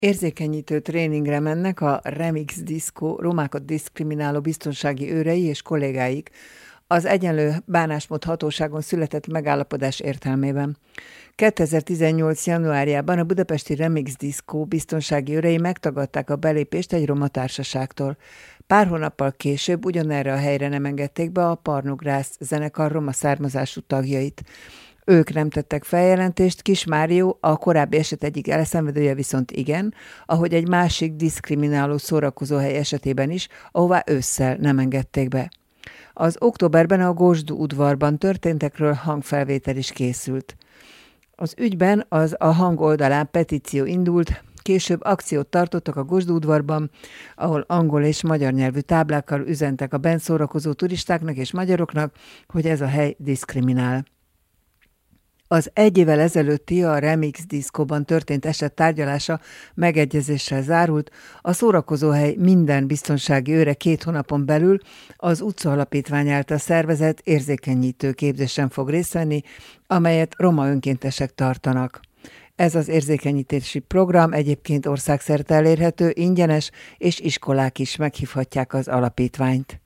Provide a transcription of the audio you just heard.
Érzékenyítő tréningre mennek a Remix Disco romákat diszkrimináló biztonsági őrei és kollégáik az Egyenlő Bánásmód Hatóságon született megállapodás értelmében. 2018. januárjában a budapesti Remix Disco biztonsági őrei megtagadták a belépést egy roma társaságtól. Pár hónappal később ugyanerre a helyre nem engedték be a Parnugrász zenekar roma származású tagjait. Ők nem tettek feljelentést, Kis Márió, a korábbi eset egyik elszenvedője viszont igen, ahogy egy másik diszkrimináló szórakozóhely esetében is, ahová ősszel nem engedték be. Az októberben a Gosdú udvarban történtekről hangfelvétel is készült. Az ügyben a Hang oldalán petíció indult, később akciót tartottak a Gosdú udvarban, ahol angol és magyar nyelvű táblákkal üzentek a bent szórakozó turistáknak és magyaroknak, hogy ez a hely diszkriminál. Az egy évvel ezelőtti a Remix Discoban történt eset tárgyalása megegyezéssel zárult, a szórakozóhely minden biztonsági őre 2 hónapon belül az Utca Alapítvány által szervezett érzékenyítő képzésen fog részt venni, amelyet roma önkéntesek tartanak. Ez az érzékenyítési program egyébként országszerte elérhető, ingyenes, és iskolák is meghívhatják az alapítványt.